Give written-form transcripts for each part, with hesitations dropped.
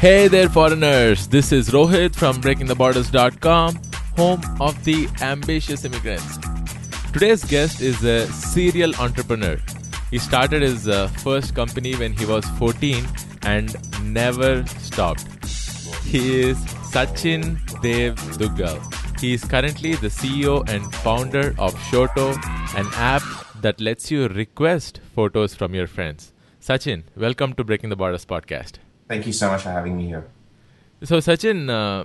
Hey there, foreigners. This is Rohit from BreakingTheBorders.com, home of the ambitious immigrants. Today's guest is a serial entrepreneur. He started his first company when he was 14 and never stopped. He is Sachin Dev Duggal. He is currently the CEO and founder of Shoto, an app that lets you request photos from your friends. Sachin, welcome to Breaking the Borders podcast. Thank you so much for having me here. So Sachin,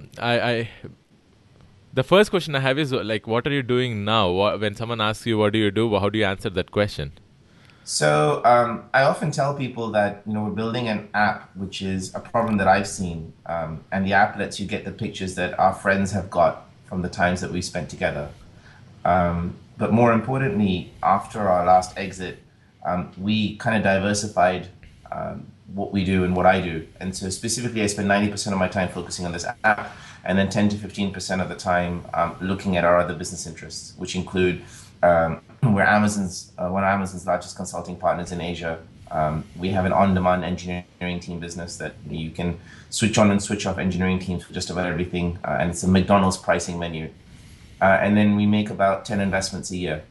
the first question I have is what are you doing now? When someone asks you what do you do, how do you answer that question? So I often tell people that we're building an app, which is a problem that I've seen, and the app lets you get the pictures that our friends have got from the times that we spent together. But more importantly, after our last exit, we kind of diversified what we do and what I do. And so specifically, I spend 90% of my time focusing on this app, and then 10 to 15% of the time looking at our other business interests, which include we're Amazon's one of Amazon's largest consulting partners in Asia. We have an on-demand engineering team business that you can switch on and switch off engineering teams for just about everything, and it's a McDonald's pricing menu. And then we make about 10 investments a year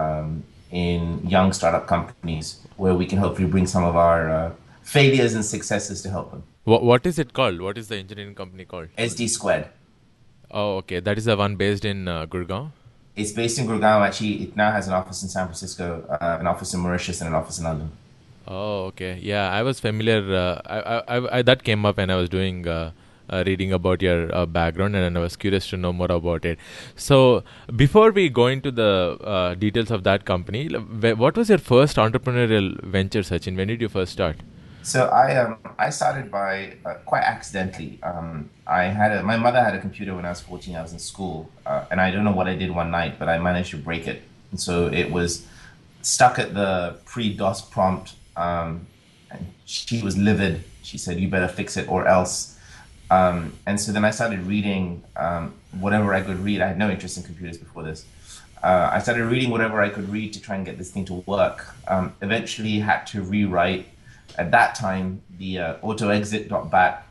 in young startup companies where we can hopefully bring some of our failures and successes to help them. What is it called? What is the engineering company called? SD Squared. Oh, okay. That is the one based in Gurgaon? It's based in Gurgaon. Actually, it now has an office in San Francisco, an office in Mauritius, and an office in London. Oh, okay. Yeah, I was familiar. I that came up when I was doing reading about your background, and I was curious to know more about it. So, before we go into the details of that company, what was your first entrepreneurial venture, Sachin? When did you first start? So I started by quite accidentally. My mother had a computer when I was 14. I was in school, and I don't know what I did one night, but I managed to break it. And so it was stuck at the pre-DOS prompt, and she was livid. She said, "You better fix it or else." And so then I started reading whatever I could read. I had no interest in computers before this. I started reading whatever I could read to try and get this thing to work. Eventually had to rewrite, at that time, the autoexit.bat,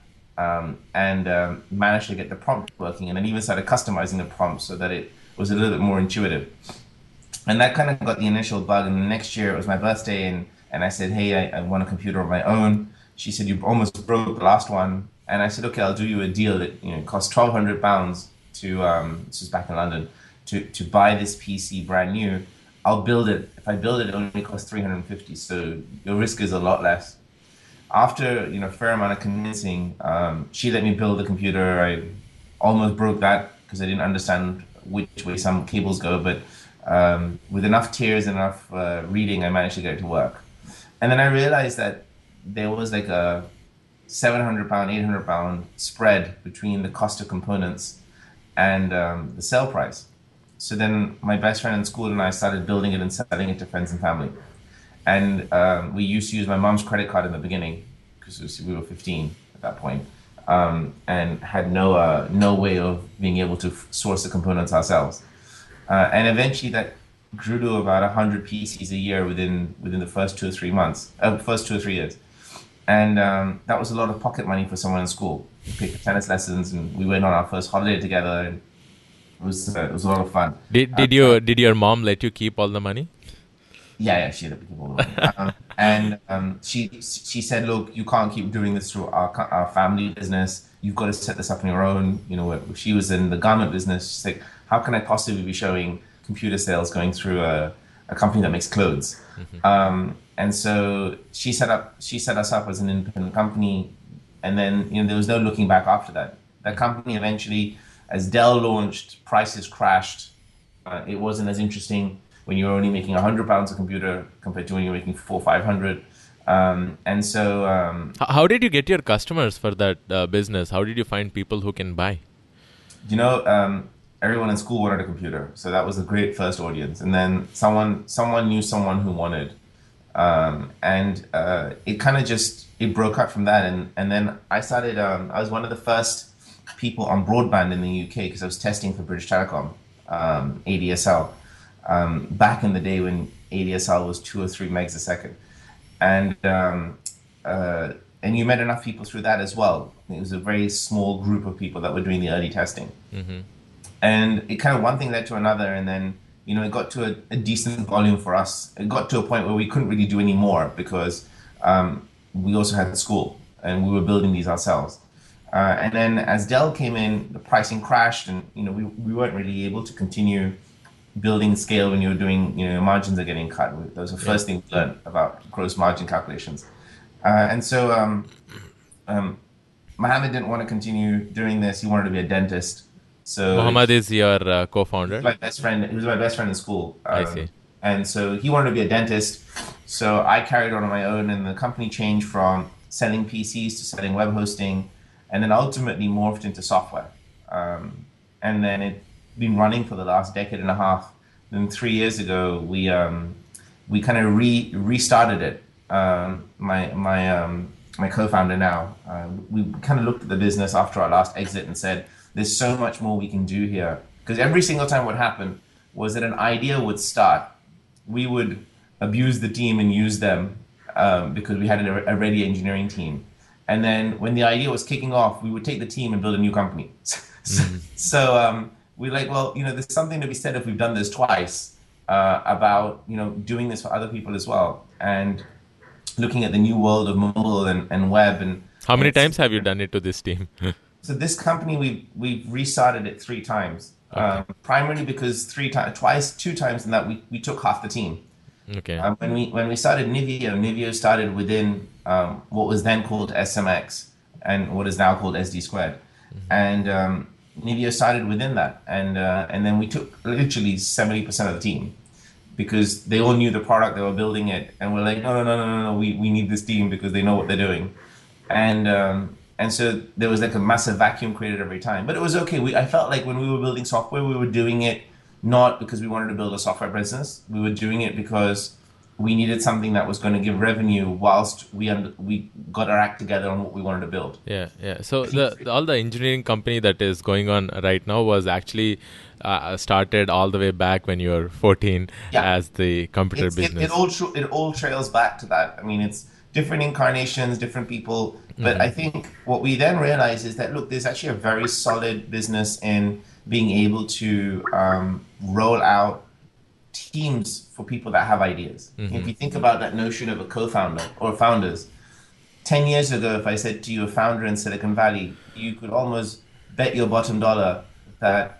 and managed to get the prompt working, and then even started customizing the prompt so that it was a little bit more intuitive. And that kind of got the initial bug. And the next year, it was my birthday, and I said, "Hey, I want a computer of my own." She said, "You almost broke the last one." And I said, "Okay, I'll do you a deal that costs £1,200 to this was back in London to buy this PC brand new. I'll build it. If I build it, it only costs $350, so your risk is a lot less." After a fair amount of convincing, she let me build the computer. I almost broke that because I didn't understand which way some cables go, but with enough tears and enough reading, I managed to get it to work. And then I realized that there was like a £700, £800 spread between the cost of components and the sale price. So then my best friend in school and I started building it and selling it to friends and family. And we used to use my mom's credit card in the beginning because we were 15 at that point, and had no way of being able to source the components ourselves. And eventually that grew to about 100 PCs a year within the first 2 or 3 years. And that was a lot of pocket money for someone in school. We paid for tennis lessons, and we went on our first holiday together, and it was a lot of fun. Did your mom let you keep all the money? Yeah, she let me keep all the money. And she said, "Look, you can't keep doing this through our family business. You've got to set this up on your own." She was in the garment business. She's like, "How can I possibly be showing computer sales going through a company that makes clothes?" Mm-hmm. And so she set us up as an independent company, and then there was no looking back after that. That company eventually, as Dell launched, prices crashed. It wasn't as interesting when you were only making £100 a computer compared to when you're making 400 or 500. And so, how did you get your customers for that business? How did you find people who can buy? Everyone in school wanted a computer, so that was a great first audience. And then someone knew someone who wanted. And it kind of it broke up from that. And then I started, I was one of the first people on broadband in the UK because I was testing for British Telecom, ADSL, back in the day when ADSL was 2 or 3 megs a second. And and you met enough people through that as well. It was a very small group of people that were doing the early testing. And it kind of one thing led to another, and then it got to a decent volume for us. It got to a point where we couldn't really do any more because we also had school and we were building these ourselves. And then as Dell came in, the pricing crashed, and we weren't really able to continue building scale when you were doing margins are getting cut. That was the first thing we learned about gross margin calculations. And so Mohammed didn't want to continue doing this. He wanted to be a dentist. So Mohammed is your co-founder? My best friend. He was my best friend in school. I see. And so he wanted to be a dentist. So I carried on my own, and the company changed from selling PCs to selling web hosting, and then ultimately morphed into software. And then it's been running for the last decade and a half. Then 3 years ago, we kind of restarted it. My co-founder now, we kind of looked at the business after our last exit and said, there's so much more we can do here. Because every single time what happened was that an idea would start. We would abuse the team and use them because we had a ready engineering team. And then when the idea was kicking off, we would take the team and build a new company. So we're like, well, there's something to be said if we've done this twice about, doing this for other people as well. And looking at the new world of mobile and web. And how many times have you done it to this team? So this company, we've restarted it 3 times, primarily because 2 times in that we took half the team. Okay. When we started Niveo started within what was then called SMX and what is now called SD Squared, and Niveo started within that, and then we took literally 70% of the team because they all knew the product, they were building it, and we're like, no, we need this team because they know what they're doing, and so there was like a massive vacuum created every time. But it was okay. I felt like when we were building software, we were doing it not because we wanted to build a software business. We were doing it because we needed something that was going to give revenue whilst we got our act together on what we wanted to build. Yeah. So all the engineering company that is going on right now was actually started all the way back when you were 14 as the computer business. It all trails back to that. I mean, it's different incarnations, different people. But I think what we then realized is that, look, there's actually a very solid business in being able to roll out teams for people that have ideas. If you think about that notion of a co-founder or founders, 10 years ago, if I said to you a founder in Silicon Valley, you could almost bet your bottom dollar that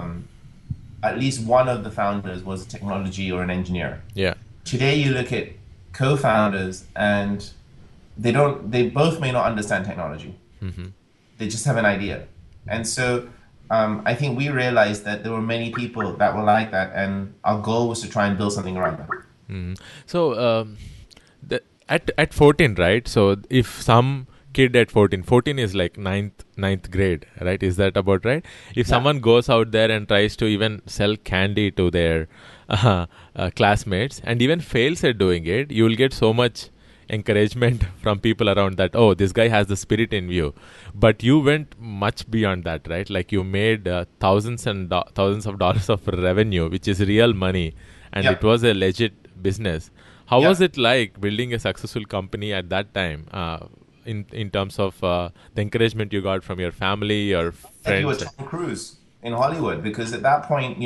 at least one of the founders was a technology or an engineer. Yeah. Today, you look at co-founders and they both may not understand technology. They just have an idea. And so I think we realized that there were many people that were like that, and our goal was to try and build something around that. So at 14, right? So if some kid at 14 is like ninth grade, right? Is that about right? If someone goes out there and tries to even sell candy to their classmates and even fails at doing it, you will get so much encouragement from people around that, oh, this guy has the spirit in you. But you went much beyond that, right? Like you made thousands of dollars of revenue, which is real money, and it was a legit business. How was it like building a successful company at that time, in terms of the encouragement you got from your family, your friends? And you were Tom Cruise in Hollywood, because at that point,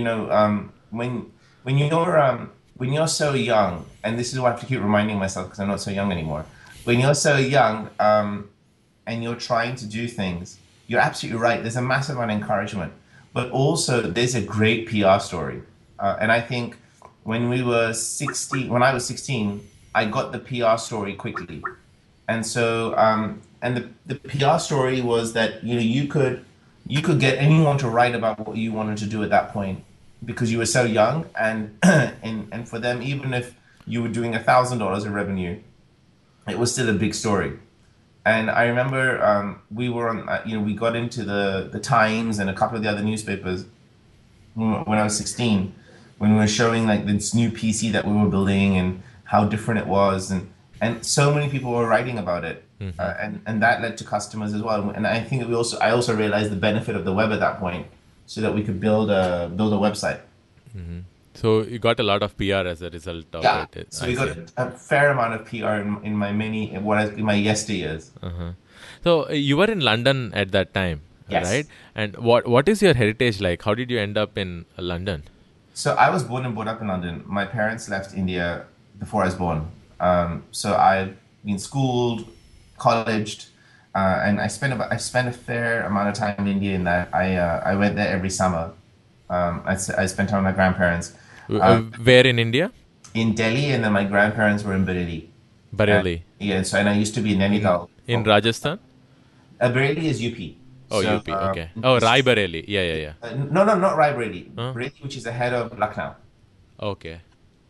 when you're so young, and this is what I have to keep reminding myself because I'm not so young anymore. When you're so young and you're trying to do things, you're absolutely right. There's a massive amount of encouragement, but also there's a great PR story. And I think when I was 16, I got the PR story quickly. And so, and the PR story was that you could get anyone to write about what you wanted to do at that point, because you were so young, and and for them, even if you were doing $1,000 of revenue, it was still a big story. And I remember we were on, we got into the Times and a couple of the other newspapers when I was 16, when we were showing like this new PC that we were building and how different it was, and so many people were writing about it, and that led to customers as well. And I think I also realized the benefit of the web at that point, so that we could build a website. So you got a lot of PR as a result of Yeah. it. So I we got see. a fair amount of PR in my in my yesteryears. Uh-huh. So you were in London at that time, right? Yes. And what is your heritage like? How did you end up in London? So I was born and brought up in London. My parents left India before I was born. So I've been schooled, colleged, and I spent a fair amount of time in India. In that I went there every summer. I spent time with my grandparents Where in India? in Delhi, and then my grandparents were in Bareilly. And Bareilly. yeah, so and I used to be in In Nainital. Rajasthan? Bareilly is UP. Oh, So UP. Okay. Oh, Rai Bareilly. Yeah, yeah, yeah. no, not Raebareli. Huh? Bareilly, which is ahead of Lucknow. Okay.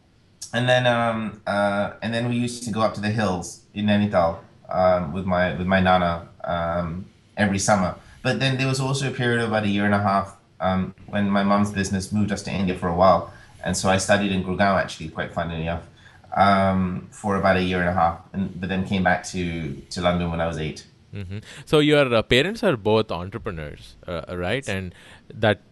And then we used to go up to the hills in Nainital with my nana every summer. But then there was also a period of about a year and a half when my mom's business moved us to India for a while, and so I studied in Gurgaon actually, quite funnily enough, for about a year and a half, but then came back to London when I was 8. So your parents are both entrepreneurs, right? And that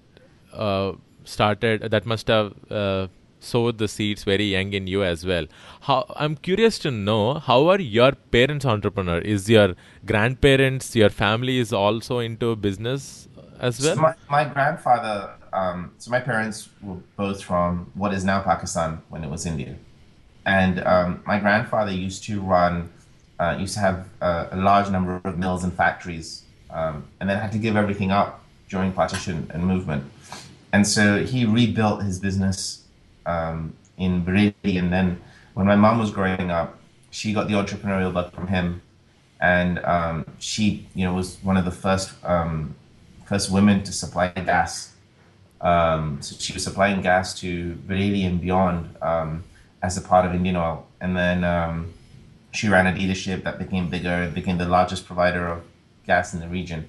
that must have sowed the seeds very young in you as well. How I'm curious to know, how are your parents entrepreneur? Is your grandparents, your family is also into business as So well? my grandfather, so my parents were both from what is now Pakistan when it was India. And my grandfather used to have a large number of mills and factories, and then had to give everything up during partition and movement. And so he rebuilt his business in Bareilly. And then when my mom was growing up, she got the entrepreneurial bug from him, and she, was one of the first women to supply gas. So she was supplying gas to Bareilly and beyond as a part of Indian Oil. And then she ran a dealership that became bigger, became the largest provider of gas in the region.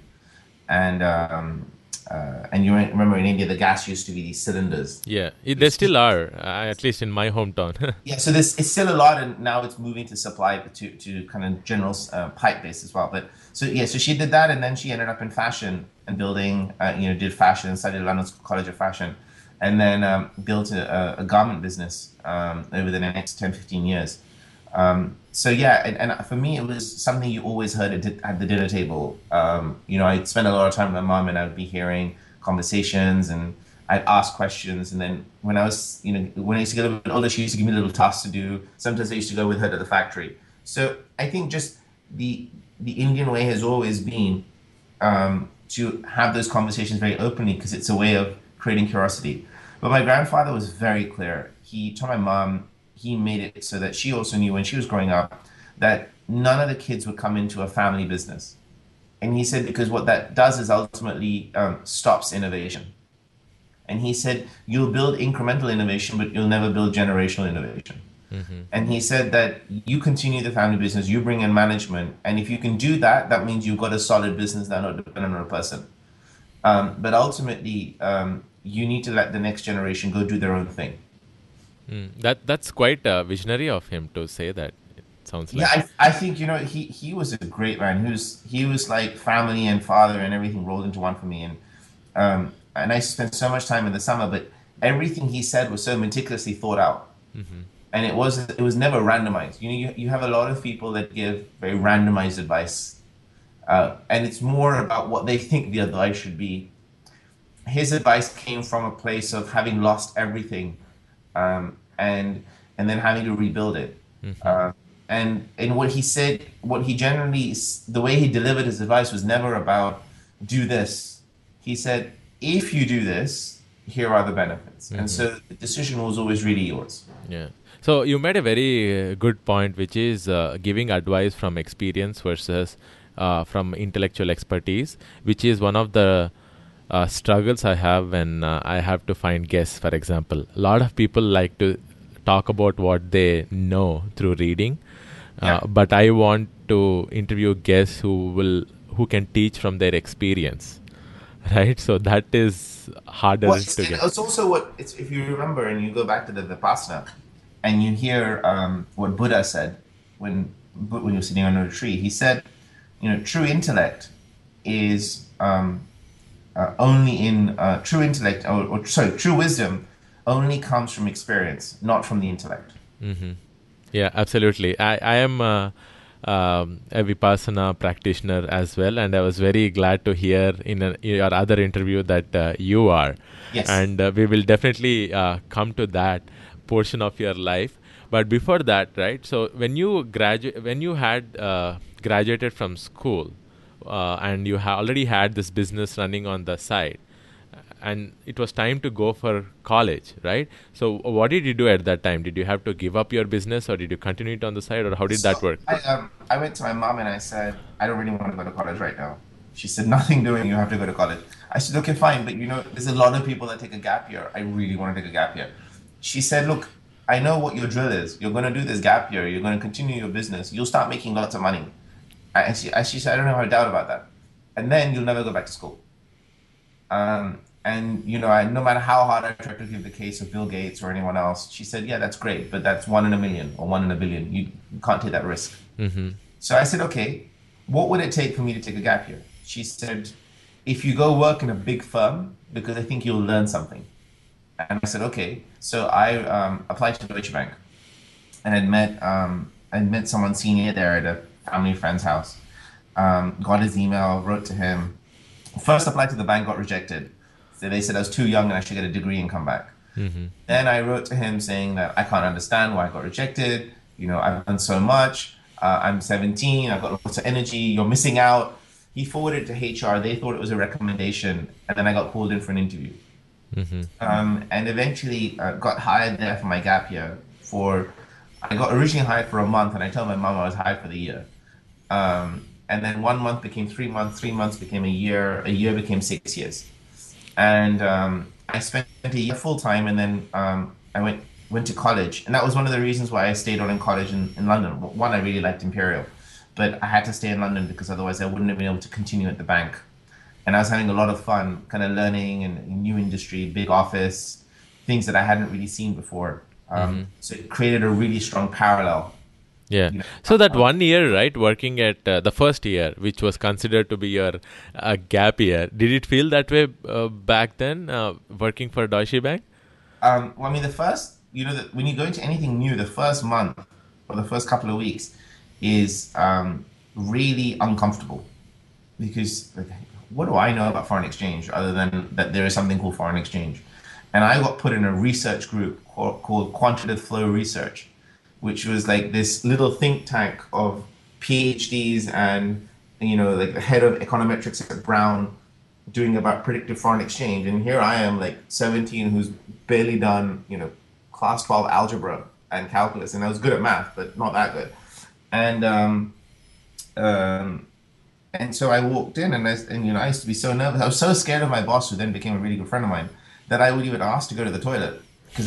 And you remember in India, the gas used to be these cylinders. Yeah, they still are, at least in my hometown. Yeah, so this it's still a lot, and now it's moving to supply to kind of general pipe base as well. But so yeah, so she did that, and then she ended up in fashion and building, did fashion, studied at London College of Fashion, and then built a garment business over the next 10, 15 years. So yeah, and for me, it was something you always heard at the dinner table. I'd spend a lot of time with my mom, and I'd be hearing conversations, and I'd ask questions. And then when I used to get a bit older, she used to give me little tasks to do. Sometimes I used to go with her to the factory. So I think just the Indian way has always been to have those conversations very openly, because it's a way of creating curiosity. But my grandfather was very clear. He told my mom, he made it so that she also knew when she was growing up that none of the kids would come into a family business. And he said, because what that does is ultimately stops innovation. And he said, you'll build incremental innovation, but you'll never build generational innovation. Mm-hmm. And he said that you continue the family business, you bring in management. And if you can do that, that means you've got a solid business that's not dependent on a person. But ultimately, you need to let the next generation go do their own thing. That's quite visionary of him to say that. It sounds like. Yeah, I think he was a great man. He was like family and father and everything rolled into one for me. And I spent so much time in the summer, but everything he said was so meticulously thought out, and it was never randomized. You have a lot of people that give very randomized advice, and it's more about what they think the advice should be. His advice came from a place of having lost everything. And then having to rebuild it. And what he said, the way he delivered his advice was never about do this. He said, if you do this, here are the benefits. And so the decision was always really yours. Yeah. So you made a very good point, which is giving advice from experience versus from intellectual expertise, which is one of the struggles I have when I have to find guests, for example. A lot of people like to talk about what they know through reading, but I want to interview guests who can teach from their experience, right? So that is harder to get. It's also if you remember and you go back to the Vipassana and you hear what Buddha said when you're sitting under a tree. He said, true intellect is true wisdom only comes from experience, not from the intellect. Yeah, absolutely. I am a Vipassana practitioner as well, and I was very glad to hear in your other interview that you are. Yes. And we will definitely come to that portion of your life. But before that, right? So when you had graduated from school, and you already had this business running on the side, and it was time to go for college, right? So what did you do at that time? Did you have to give up your business, or did you continue it on the side, or how did that So work? I went to my mom and I said, I don't really want to go to college right now. She said, nothing doing, you have to go to college. I said, okay, fine, but there's a lot of people that take a gap year. I really want to take a gap year. She said, look, I know what your drill is. You're going to do this gap year. You're going to continue your business. You'll start making lots of money. And she said, I don't have a doubt about that. And then you'll never go back to school. And no matter how hard I tried to give the case of Bill Gates or anyone else, she said, "Yeah, that's great, but that's 1 in a million or 1 in a billion. You can't take that risk." So I said, "Okay, what would it take for me to take a gap year?" She said, "If you go work in a big firm, because I think you'll learn something." And I said, "Okay." So I applied to Deutsche Bank, and I'd met someone senior there at a family friend's house. Got his email, wrote to him. First applied to the bank, got rejected. So they said I was too young and I should get a degree and come back. Then I wrote to him saying that I can't understand why I got rejected. I've done so much. I'm 17. I've got lots of energy. You're missing out. He forwarded it to HR. They thought it was a recommendation. And then I got called in for an interview. And eventually got hired there for my gap year. I got originally hired for a month, and I told my mom I was hired for the year. And then 1 month became 3 months, 3 months became a year became 6 years. And I spent a year full time, and then I went to college. And that was one of the reasons why I stayed on in college in London. One, I really liked Imperial, but I had to stay in London because otherwise I wouldn't have been able to continue at the bank. And I was having a lot of fun, kind of learning and new industry, big office, things that I hadn't really seen before. So it created a really strong parallel. Yeah. So that 1 year, right, working at the first year, which was considered to be your gap year, did it feel that way back then, working for Deutsche Bank? Well, I mean, when you go into anything new, the first month or the first couple of weeks is really uncomfortable because what do I know about foreign exchange other than that there is something called foreign exchange? And I got put in a research group called Quantitative Flow Research, which was like this little think tank of PhDs and like the head of econometrics at Brown doing about predictive foreign exchange. And here I am, like 17, who's barely done class 12 algebra and calculus, and I was good at math, but not that good. And so I walked in, and I used to be so nervous. I was so scared of my boss, who then became a really good friend of mine, that I would even ask to go to the toilet because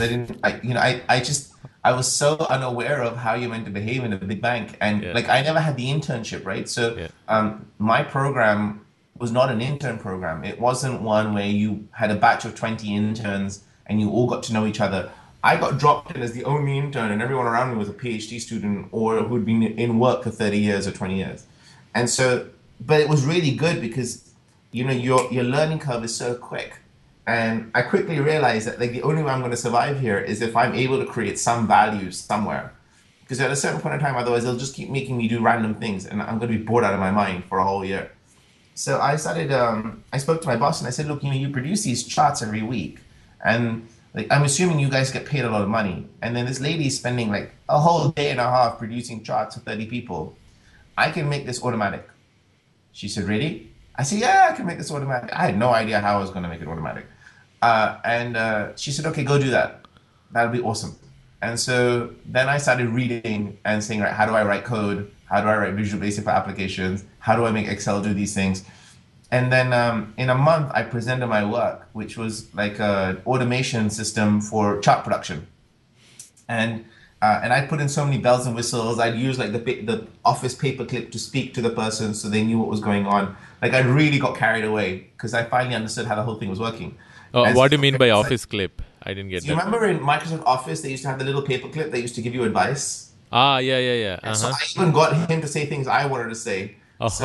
I was so unaware of how you're meant to behave in a big bank. And I never had the internship, right? So my program was not an intern program. It wasn't one where you had a batch of 20 interns and you all got to know each other. I got dropped in as the only intern, and everyone around me was a PhD student or who'd been in work for 30 years or 20 years. And so, but it was really good because, your learning curve is so quick. And I quickly realized that the only way I'm going to survive here is if I'm able to create some value somewhere. Because at a certain point in time, otherwise they'll just keep making me do random things, and I'm going to be bored out of my mind for a whole year. So I started, I spoke to my boss and I said, look, you produce these charts every week. And I'm assuming you guys get paid a lot of money. And then this lady is spending a whole day and a half producing charts for 30 people. I can make this automatic. She said, really? I said, yeah, I can make this automatic. I had no idea how I was going to make it automatic. And she said, okay, go do that. That'll be awesome. And so then I started reading and saying, right, how do I write code? How do I write Visual Basic for applications? How do I make Excel do these things? And then in a month, I presented my work, which was like an automation system for chart production. And I put in so many bells and whistles. I'd use the office paperclip to speak to the person so they knew what was going on. I really got carried away because I finally understood how the whole thing was working. Oh, what do you mean by office clip? I didn't get that. You remember in Microsoft Office, they used to have the little paperclip that used to give you advice? Ah, yeah. Uh-huh. So I even got him to say things I wanted to say. So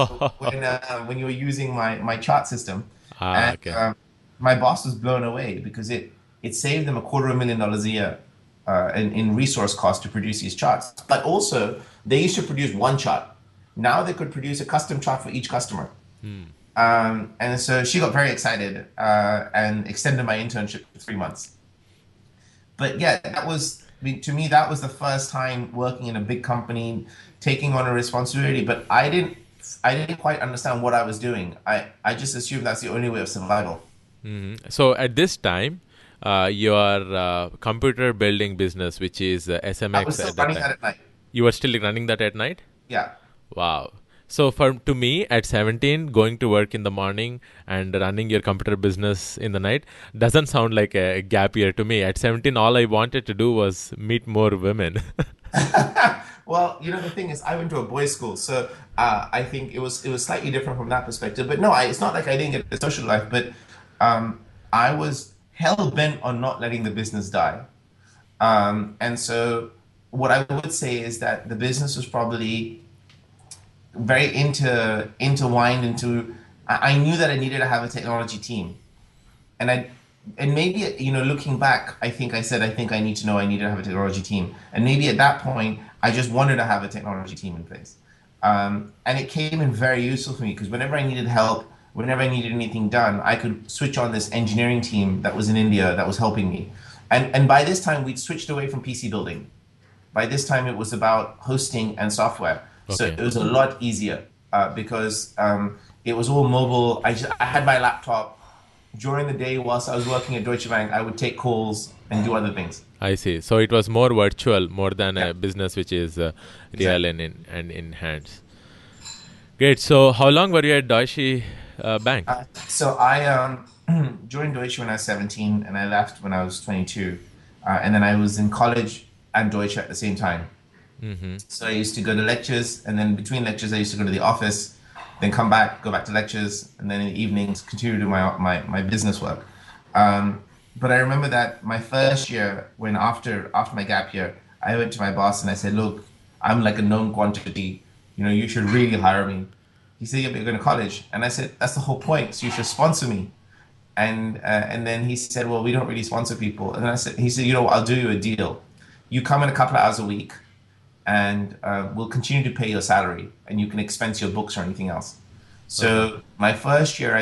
when you were using my chart system, okay. My boss was blown away because it saved them $250,000 a year in resource cost to produce these charts. But also, they used to produce one chart. Now they could produce a custom chart for each customer. And so she got very excited and extended my internship for 3 months. But yeah, to me, that was the first time working in a big company, taking on a responsibility. But I didn't quite understand what I was doing. I just assumed that's the only way of survival. So at this time, your computer building business, which is I was SMX still at that running time, that at night. you were still running that at night? Yeah. Wow. So to me, at 17, going to work in the morning and running your computer business in the night doesn't sound like a gap year to me. At 17, all I wanted to do was meet more women. Well, the thing is, I went to a boys' school, so I think it was slightly different from that perspective. But no, it's not like I didn't get a social life, but I was hell bent on not letting the business die. And so, what I would say is that the business was probably very intertwined into. I knew that I needed to have a technology team, and maybe looking back, I think I need to know I need to have a technology team, and maybe at that point I just wanted to have a technology team in place, and it came in very useful for me because whenever I needed help, whenever I needed anything done, I could switch on this engineering team that was in India that was helping me, and by this time we'd switched away from PC building. By this time it was about hosting and software, so Okay. it was a lot easier because it was all mobile. I had my laptop during the day whilst I was working at Deutsche Bank. I would take calls and do other things. I see. So it was more virtual, more than Yeah, a business which is real exactly. and in hands. Great. So how long were you at Deutsche Bank? So I joined Deutsche when I was 17, and I left when I was 22, and then I was in college and Deutsche at the same time. So I used to go to lectures, and then between lectures, I used to go to the office, then come back, go back to lectures, and then in the evenings continue to do my business work. But I remember that my first year, when after my gap year, I went to my boss and I said, "Look, I'm like a known quantity. You should really hire me." He said, "Yeah, but you're going to college," and I said, "That's the whole point. So you should sponsor me." And then he said, "Well, we don't really sponsor people." And he said, "You know what? I'll do you a deal. You come in a couple of hours a week, and we'll continue to pay your salary, and you can expense your books or anything else." So my first year,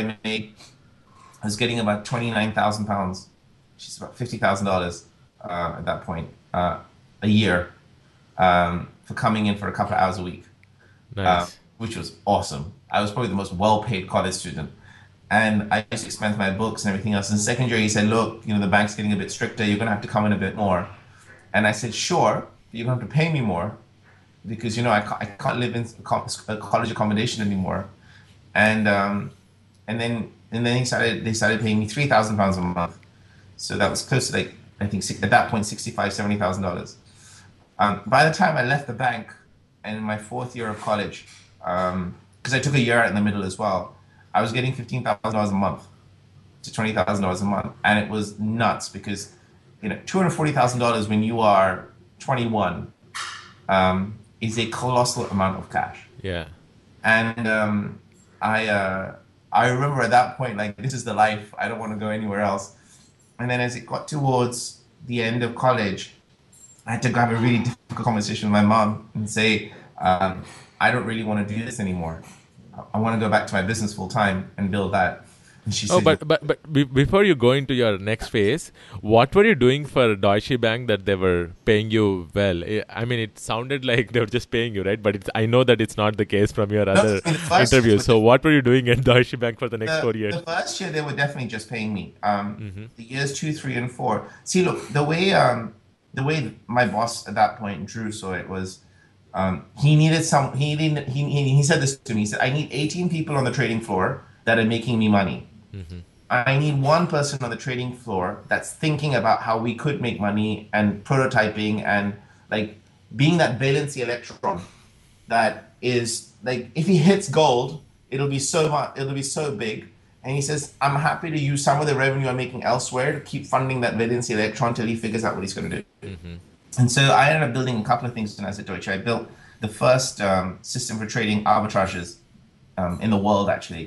I was getting about £29,000, which is about $50,000 at that point, a year, for coming in for a couple of hours a week, Nice. which was awesome. I was probably the most well-paid college student. And I used to expense my books and everything else. In second year, he said, "Look, the bank's getting a bit stricter. You're going to have to come in a bit more." And I said, "Sure, but you're going to have to pay me more because, I can't live in a college accommodation anymore." And then they started paying me £3,000 a month. So that was close to, like, I think at that point, $65,000, $70,000. By the time I left the bank and in my fourth year of college, because I took a year out in the middle as well, I was getting $15,000 a month to $20,000 a month, and it was nuts because $240,000 when you are 21 is a colossal amount of cash. Yeah. And I remember at that point, like, this is the life. I don't want to go anywhere else. And then as it got towards the end of college, I had to have a really difficult conversation with my mom and say, "I don't really want to do this anymore. I want to go back to my business full time and build that." And she Oh, said, but before you go into your next phase, what were you doing for Deutsche Bank that they were paying you well? I mean, it sounded like they were just paying you, right? But I know that it's not the case from your "No, other in the first years, interviews. So what were you doing at Deutsche Bank for the next 4 years? the first year they were definitely just paying me. The years 2, 3, and 4. See, look, the way my boss at that point, Drew, saw it was, he needed some. He said this to me. He said, "I need 18 people on the trading floor that are making me money. I need one person on the trading floor that's thinking about how we could make money and prototyping and, like, being that valency electron that is, like, if he hits gold, it'll be so much, it'll be so big." And he says, "I'm happy to use some of the revenue I'm making elsewhere to keep funding that valency electron till he figures out what he's going to do." And so I ended up building a couple of things when I was at Deutsche. I built the first system for trading arbitrages in the world, actually.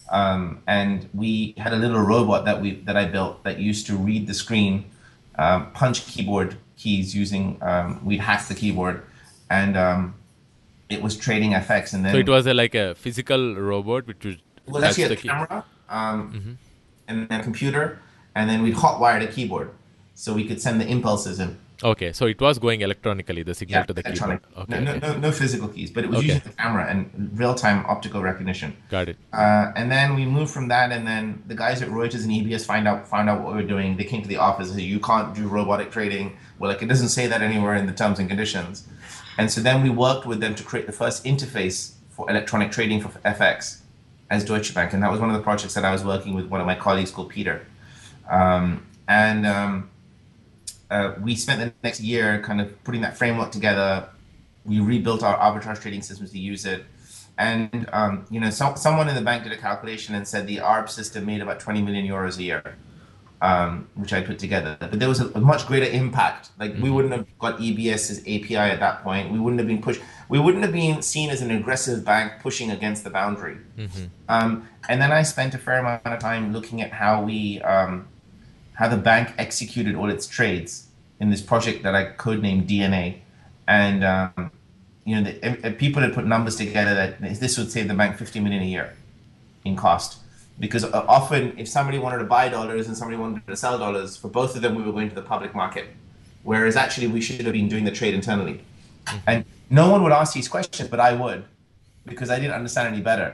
And we had a little robot that I built that used to read the screen, punch keyboard keys using we'd hack the keyboard, and it was trading FX, and So it then was like a physical robot which would it was touch actually a the key. camera, and then a computer, and then we'd hotwire the keyboard so we could send the impulses in. Okay, so it was going electronically, the signal Yeah, to the keyboard. electronic. Okay, No, no, okay. no, no physical keys, but it was Okay, using the camera and real-time optical recognition. got it. And then we moved from that, and then the guys at Reuters and EBS found out what we were doing. They came to the office and said, "You can't do robotic trading." Well, like it doesn't say that anywhere in the terms and conditions. And so then we worked with them to create the first interface for electronic trading for FX as Deutsche Bank, and that was one of the projects that I was working with one of my colleagues called Peter. And we spent the next year kind of putting that framework together. We rebuilt our arbitrage trading systems to use it. And someone in the bank did a calculation and said the ARB system made about 20 million euros a year, which I put together. But there was a much greater impact. Like we wouldn't have got EBS's API at that point. We wouldn't have been pushed. We wouldn't have been seen as an aggressive bank pushing against the boundary. And then I spent a fair amount of time looking at how the bank executed all its trades in this project that I codenamed DNA. And people had put numbers together that this would save the bank 50 million a year in cost. Because often, if somebody wanted to buy dollars and somebody wanted to sell dollars, for both of them, we were going to the public market. Whereas actually, we should have been doing the trade internally. And no one would ask these questions, but I would, because I didn't understand any better.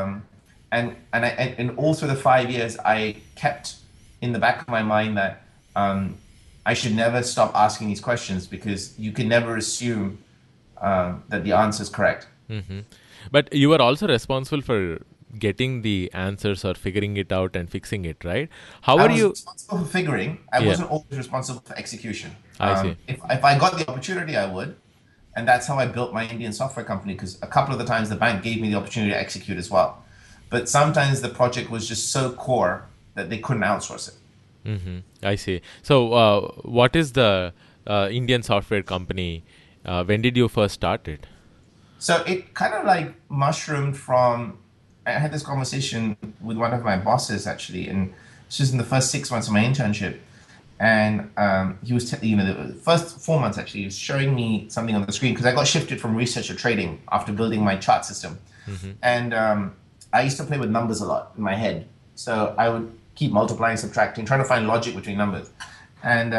And all through the 5 years, I kept in the back of my mind that I should never stop asking these questions, because you can never assume that the answer is correct. But you were also responsible for getting the answers or figuring it out and fixing it, right? How I are was you? responsible for figuring. I Yeah, wasn't always responsible for execution. I see. If I got the opportunity, I would. And that's how I built my Indian software company, because a couple of the times the bank gave me the opportunity to execute as well. But sometimes the project was just so core that they couldn't outsource it. I see. So, what is the Indian software company? When did you first start it? So it kind of like mushroomed from. I had this conversation with one of my bosses actually, and this was in the first 6 months of my internship. And he was, the first 4 months actually, he was showing me something on the screen, because I got shifted from research to trading after building my chart system. And I used to play with numbers a lot in my head. So I would keep multiplying, subtracting, trying to find logic between numbers. And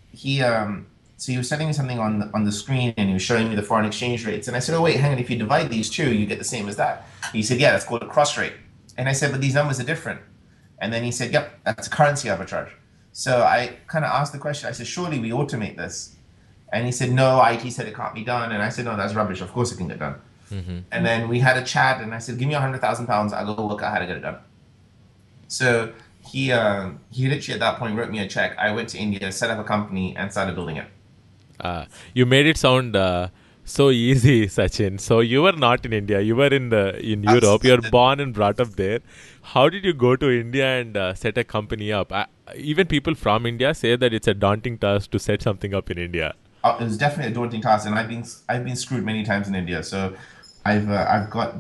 so he was sending me something on the screen, and he was showing me the foreign exchange rates. And I said, "Oh, wait, hang on, if you divide these two, you get the same as that." He said, "Yeah, that's called a cross rate." And I said, "But these numbers are different." And then he said, "Yep, that's currency arbitrage." So I kind of asked the question. I said, "Surely we automate this?" And he said, "No, IT said it can't be done." And I said, "No, that's rubbish. Of course it can get done." And then we had a chat, and I said, "Give me 100,000 pounds. I'll go work out how to get it done." So he literally at that point wrote me a check. I went to India, set up a company, and started building it. You made it sound so easy, Sachin. So you were not in India. You were in Europe. You were born and brought up there. How did you go to India and set a company up? Even people from India say that it's a daunting task to set something up in India. It was definitely a daunting task, and I've been screwed many times in India. So I've got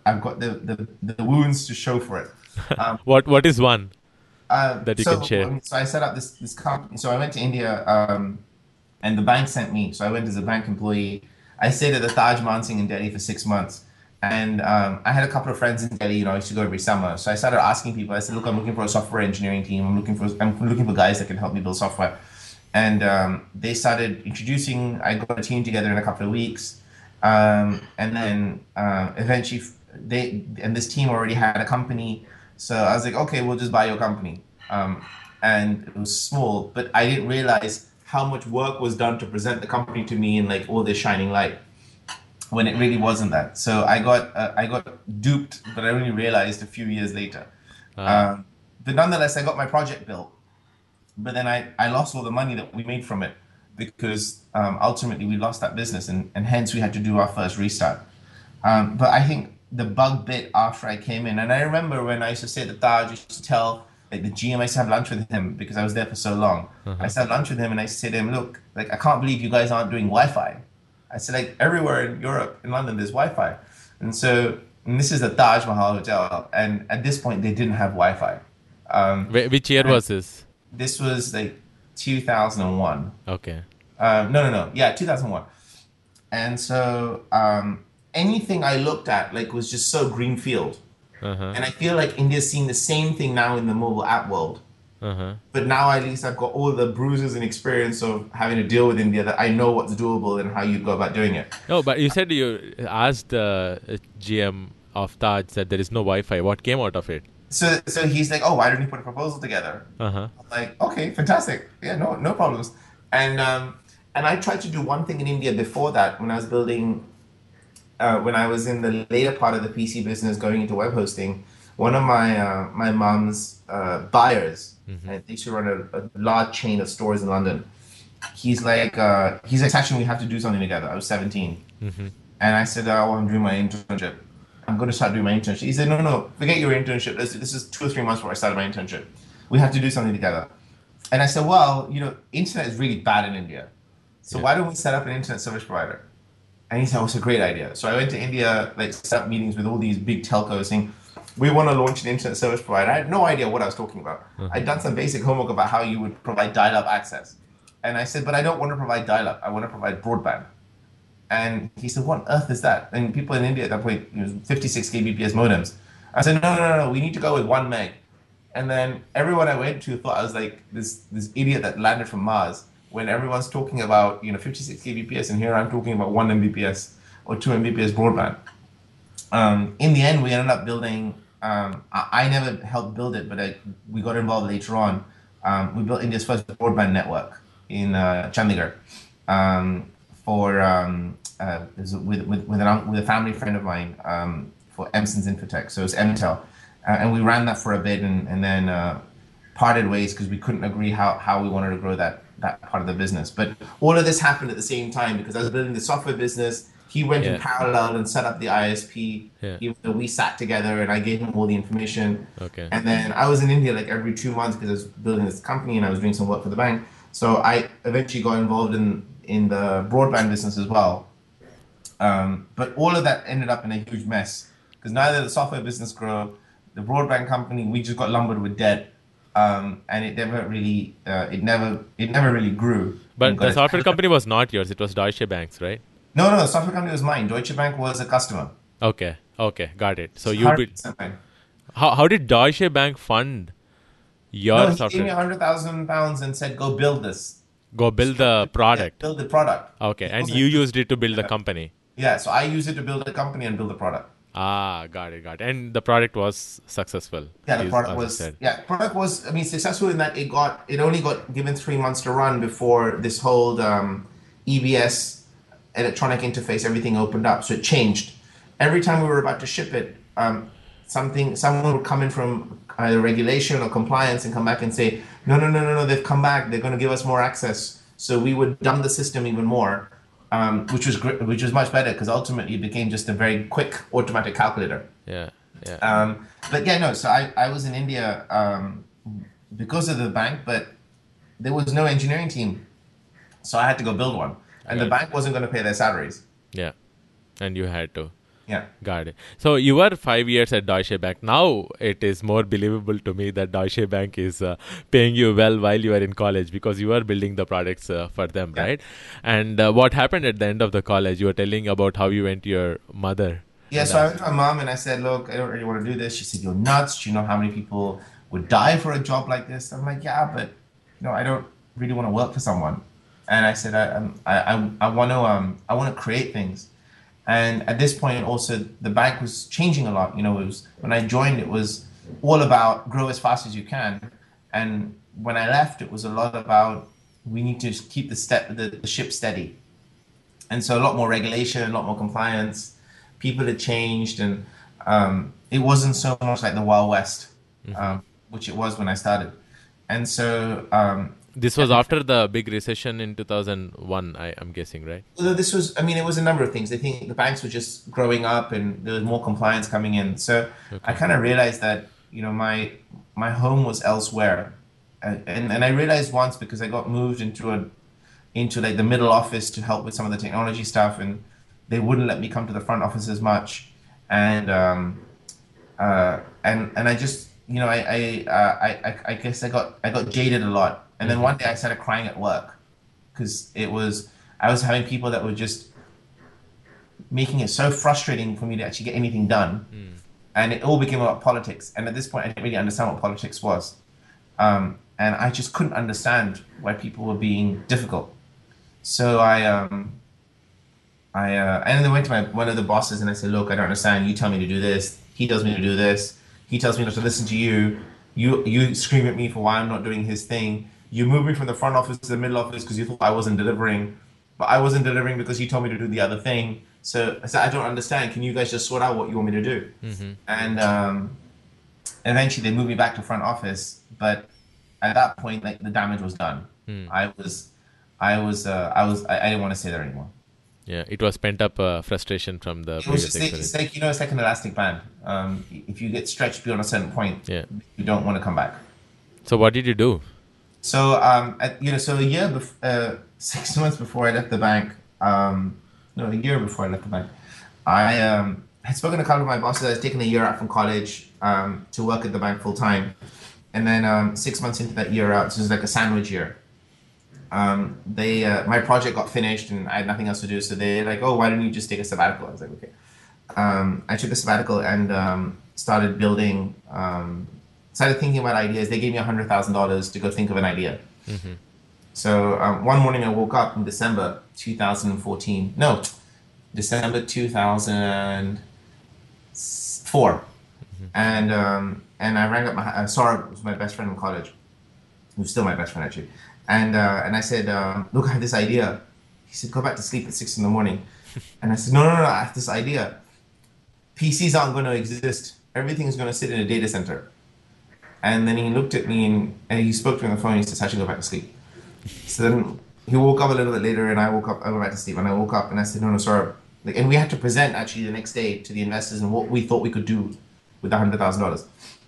the wounds to show for it. What is one that you can share? So I set up this company. So I went to India, and the bank sent me. So I went as a bank employee. I stayed at the Taj Mansingh in Delhi for 6 months. And I had a couple of friends in Delhi. I used to go every summer. So I started asking people. I said, "Look, I'm looking for a software engineering team. I'm looking for guys that can help me build software." And they started introducing. I got a team together in a couple of weeks, and then eventually this team already had a company. So I was like, "Okay, we'll just buy your company." And it was small, but I didn't realize how much work was done to present the company to me in like all this shining light, when it really wasn't that. So I got duped, but I only realized a few years later. But nonetheless, I got my project built. But then I lost all the money that we made from it, because ultimately we lost that business, and hence we had to do our first restart. But I think the bug bit after I came in, and I remember when I used to stay at the Taj, I used to tell like the GM, I used to have lunch with him because I was there for so long. I used to have lunch with him, and I used to say to him, "Look, like I can't believe you guys aren't doing Wi-Fi." I said, like everywhere in Europe, in London, there's Wi-Fi. And so And this is the Taj Mahal Hotel. And at this point, they didn't have Wi-Fi. Which year And was this? this was like 2001. Okay. No. Yeah, 2001. And so anything I looked at like was just so greenfield. Uh-huh. And I feel like India's seeing the same thing now in the mobile app world. Uh-huh. But now at least I've got all the bruises and experience of having to deal with India that I know what's doable and how you go about doing it. No, but you said you asked the GM of Taj that there is no Wi-Fi. What came out of it? So he's like, oh, why don't you put a proposal together? Uh-huh. I'm like, okay, fantastic. Yeah, no problems. And I tried to do one thing in India before that when I was building when I was in the later part of the PC business going into web hosting. One of my mom's buyers, and they used to run a large chain of stores in London. He's like, Sachin, we have to do something together. I was 17. And I said, oh, I'm doing my internship. I'm going to start doing my internship. He said, no, forget your internship. This is 2 or 3 months before I started my internship. We have to do something together. And I said, well, internet is really bad in India. So Yeah. why don't we set up an internet service provider? And he said, oh, it's a great idea. So I went to India, like set up meetings with all these big telcos saying, we want to launch an internet service provider. I had no idea what I was talking about. I'd done some basic homework about how you would provide dial-up access. And I said, but I don't want to provide dial-up. I want to provide broadband. And he said, what on earth is that? And people in India at that point, 56 kbps modems. I said, no, we need to go with 1 meg. And then everyone I went to thought I was like this idiot that landed from Mars when everyone's talking about 56 kbps and here I'm talking about 1 mbps or 2 mbps broadband. In the end, we ended up building. I never helped build it, but we got involved later on. We built India's first broadband network in Chandigarh for with a family friend of mine for Emson's Infotech. So it's Emtel, and we ran that for a bit, and then parted ways because we couldn't agree how we wanted to grow that part of the business. But all of this happened at the same time because I was building the software business. He went in Yeah. parallel and set up the ISP. Yeah. We sat together and I gave him all the information. Okay. And then I was in India like every 2 months because I was building this company and I was doing some work for the bank. So I eventually got involved in the broadband business as well. But all of that ended up in a huge mess because neither the software business grew, the broadband company, we just got lumbered with debt. And it never really, it never really grew. But the software company was not yours. It was Deutsche Bank's, right? No, the software company was mine. Deutsche Bank was a customer. Okay. Got it. So you built. 100% mine. How did Deutsche Bank fund your No, he gave me software? £100,000 and said, "Go build this. Go build the product. Build the product." Okay, and Because you used it to build the company. Yeah, so I use it to build a company and build the product. Got it. And the product was successful. Yeah, the is product as you was said. product was successful in that it only got given 3 months to run before this whole EBS electronic interface everything opened up, so it changed. Every time we were about to ship it, someone would come in from either regulation or compliance and come back and say, no, they've come back, they're going to give us more access. So we would dumb the system even more, which was great, which was much better because ultimately it became just a very quick automatic calculator. Yeah. But yeah, no. So I was in India because of the bank, but there was no engineering team, so I had to go build one, and the Right. bank wasn't going to pay their salaries. Yeah. And you had to. Yeah. Got it. So you were 5 years at Deutsche Bank. Now it is more believable to me that Deutsche Bank is paying you well while you are in college because you are building the products for them, Yeah. right? And what happened at the end of the college? You were telling about how you went to your mother. Yeah, so I went to my mom and I said, look, I don't really want to do this. She said, you're nuts. Do you know how many people would die for a job like this? I'm like, yeah, but I don't really want to work for someone. And I said, I want to create things. And at this point also the bank was changing a lot. It was when I joined, it was all about grow as fast as you can. And when I left, it was a lot about we need to keep the ship steady. And so a lot more regulation, a lot more compliance. People had changed, and it wasn't so much like the Wild West, which it was when I started. And so This was after the big recession in 2001, I'm guessing, right? this was, it was a number of things. I think the banks were just growing up, and there was more compliance coming in. So I kind of realized that my home was elsewhere, and I realized once because I got moved into like the middle office to help with some of the technology stuff, and they wouldn't let me come to the front office as much. And I just, I guess I got jaded a lot. And then Hmm. one day I started crying at work because I was having people that were just making it so frustrating for me to actually get anything done. And it all became about politics. And at this point, I didn't really understand what politics was. And I just couldn't understand why people were being difficult. So and then I went to one of the bosses and I said, "Look, I don't understand. You tell me to do this. He tells me to do this. He tells me not to listen to you. You scream at me for why I'm not doing his thing. You moved me from the front office to the middle office because you thought I wasn't delivering, but I wasn't delivering because you told me to do the other thing. So I said, I don't understand. Can you guys just sort out what you want me to do?" And eventually they moved me back to front office, but at that point, like the damage was done. I was, I didn't want to stay there anymore. Yeah, it was pent up frustration from the It was previous just it's experience. like it's like an elastic band. If you get stretched beyond a certain point, Yeah. you don't want to come back. So what did you do? So so a year 6 months before I left the bank, no, a year before I left the bank, I had spoken to a couple of my bosses. I was taking a year out from college to work at the bank full time, and then 6 months into that year out, so it was like a sandwich year. They My project got finished and I had nothing else to do, so they're like, "Oh, why don't you just take a sabbatical?" I was like, "Okay." I took a sabbatical and started building, started thinking about ideas. They gave me $100,000 to go think of an idea. So one morning I woke up in December 2014. No, December 2004, and I rang up Saurabh was my best friend in college, who's still my best friend actually, and I said, "Look, I have this idea." He said, "Go back to sleep at 6 in the morning," and I said, "No, no, no, I have this idea. PCs aren't going to exist. Everything is going to sit in a data center." And then he looked at me and he spoke to me on the phone. He said, "I should go back to sleep." So then he woke up a little bit later, and I woke up. I went back to sleep, and I woke up, and I said, "No, no, sorry." Like, and we had to present actually the next day to the investors and what we thought we could do with the $100,000.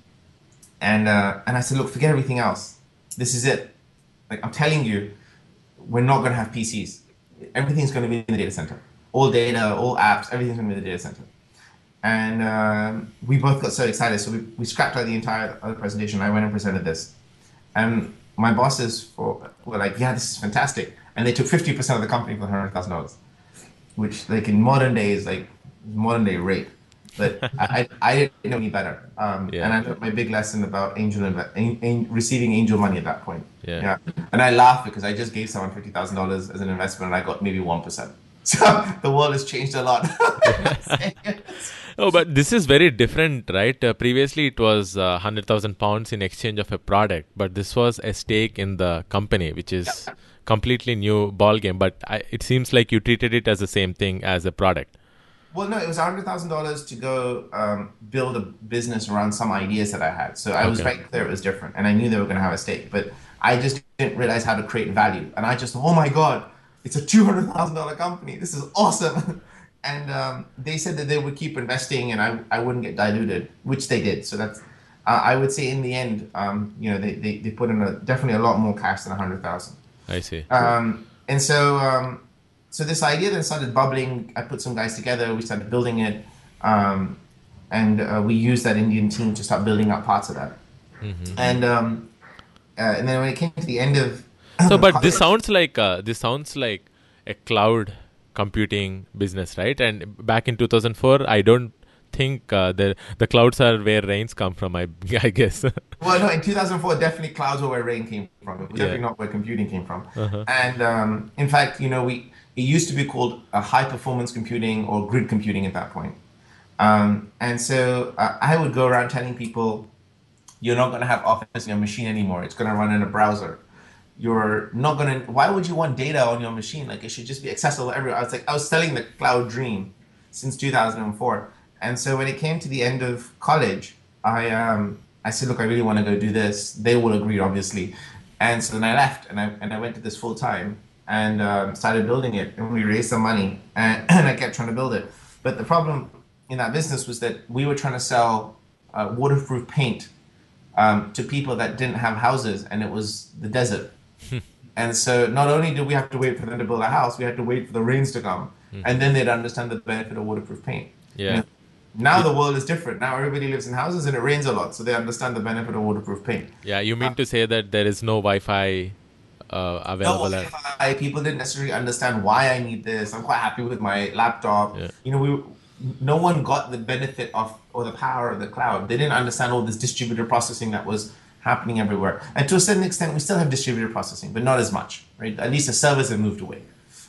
And I said, "Look, forget everything else. This is it. Like, I'm telling you, we're not going to have PCs. Everything's going to be in the data center. All data, all apps, everything's going to be in the data center." And we both got so excited. So we scrapped out the entire other presentation. I went and presented this. And my bosses were like, "Yeah, this is fantastic." And they took 50% of the company for $100,000, which like in modern day is like modern day rate. But I didn't know any better. And Yeah. I learned my big lesson about receiving angel money at that point. Yeah. Yeah. And I laugh because I just gave someone $50,000 as an investment and I got maybe 1%. So the world has changed a lot. Oh, but this is very different, right? Previously, it was 100,000 pounds in exchange of a product, but this was a stake in the company, which is completely new ball game. But it seems like you treated it as the same thing as a product. Well, no, it was $100,000 to go build a business around some ideas that I had. So I was Okay. very clear it was different, and I knew they were going to have a stake, but I just didn't realize how to create value. And I just, oh my God, it's a $200,000 company. This is awesome. And they said that they would keep investing, and I wouldn't get diluted, which they did. So that's, I would say in the end, they put in definitely a lot more cash than 100,000. I see. And so this idea then started bubbling. I put some guys together. We started building it, and we used that Indian team to start building up parts of that. And then when it came to the end of So, but college, this sounds like a cloud computing business, right? And back in 2004, I don't think the clouds are where rains come from. I guess. well, no, in 2004, definitely clouds were where rain came from. It was Yeah. definitely not where computing came from. Uh-huh. And in fact, it used to be called high performance computing or grid computing at that point. And so I would go around telling people, "You're not going to have Office on your machine anymore. It's going to run in a browser. You're not going to. Why would you want data on your machine? Like, it should just be accessible everywhere." I was selling the cloud dream since 2004. And so when it came to the end of college, I said, "Look, I really want to go do this." They all agreed, obviously. And so then I left and I went to this full time and started building it. And we raised some money and I kept trying to build it. But the problem in that business was that we were trying to sell waterproof paint to people that didn't have houses, and it was the desert. And so not only did we have to wait for them to build a house, we had to wait for the rains to come, and then they'd understand the benefit of waterproof paint. You Yeah. know, Now the world is different. Now everybody lives in houses and it rains a lot, so they understand the benefit of waterproof paint. Yeah, you mean to say that there is no Wi-Fi No available at? Wi-Fi. People didn't necessarily understand why I need this. I'm quite happy with my laptop. Yeah. No one got the benefit of or the power of the cloud. They didn't understand all this distributed processing that was happening everywhere. And to a certain extent, we still have distributed processing, but not as much, right? At least the servers have moved away.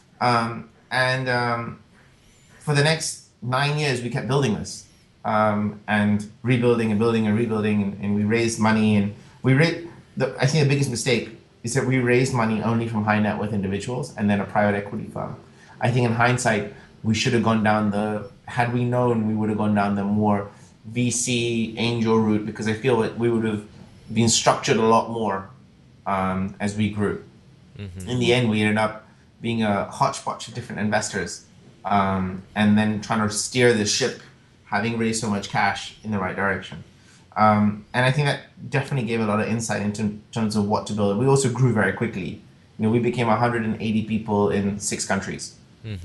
And for the next 9 years, we kept building this and rebuilding and building and rebuilding, and we raised money. And I think the biggest mistake is that we raised money only from high net worth individuals and then a private equity firm. I think in hindsight, we should have gone down had we known, we would have gone down the more VC angel route, because I feel that we would have been structured a lot more as we grew. Mm-hmm. In the end, we ended up being a hodgepodge of different investors and then trying to steer the ship, having raised so much cash, in the right direction. And I think that definitely gave a lot of insight into terms of what to build. We also grew very quickly. We became 180 people in 6 countries